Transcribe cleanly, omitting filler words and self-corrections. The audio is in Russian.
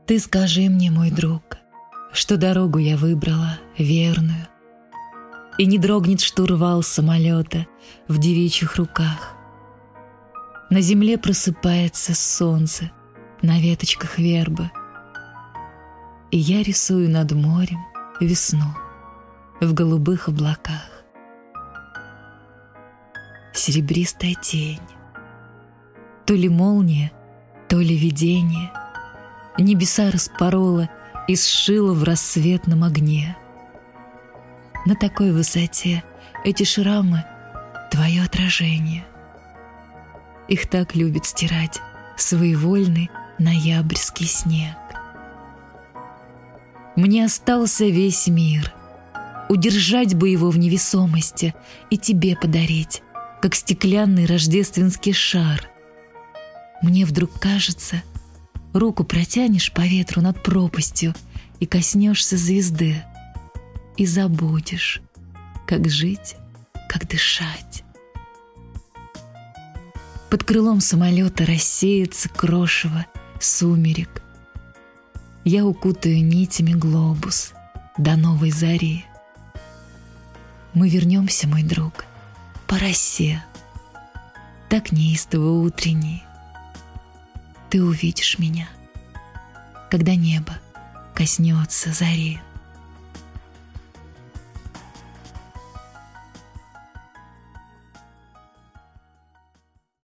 Ты скажи мне, мой друг, что дорогу я выбрала верную, и не дрогнет штурвал самолета в девичьих руках. На земле просыпается солнце на веточках вербы, и я рисую над морем весну в голубых облаках. Серебристая тень, то ли молния, то ли видение, небеса распорола и сшила в рассветном огне. На такой высоте эти шрамы — твое отражение. Их так любит стирать своевольный ноябрьский снег. Мне остался весь мир, удержать бы его в невесомости и тебе подарить, как стеклянный рождественский шар. Мне вдруг кажется, руку протянешь по ветру над пропастью и коснешься звезды, и забудешь, как жить, как дышать. Под крылом самолета рассеется крошево сумерек. Я укутаю нитями глобус до новой зари. Мы вернемся, мой друг, по росе, так неистово утренней. Ты увидишь меня, когда небо коснется зари.